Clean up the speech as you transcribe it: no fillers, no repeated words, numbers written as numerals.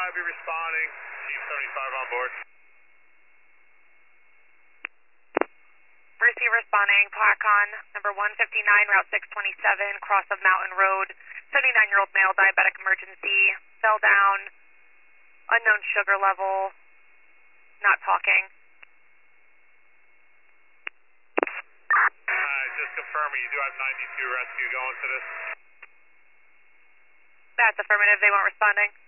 I'll be responding. Team 75 on board. Receive responding, Placon, number 159, Route 627, cross of Mountain Road. 79-year-old male, diabetic emergency, fell down, unknown sugar level, not talking. Just confirming, you do have 92 rescue going to this? That's affirmative, they weren't responding.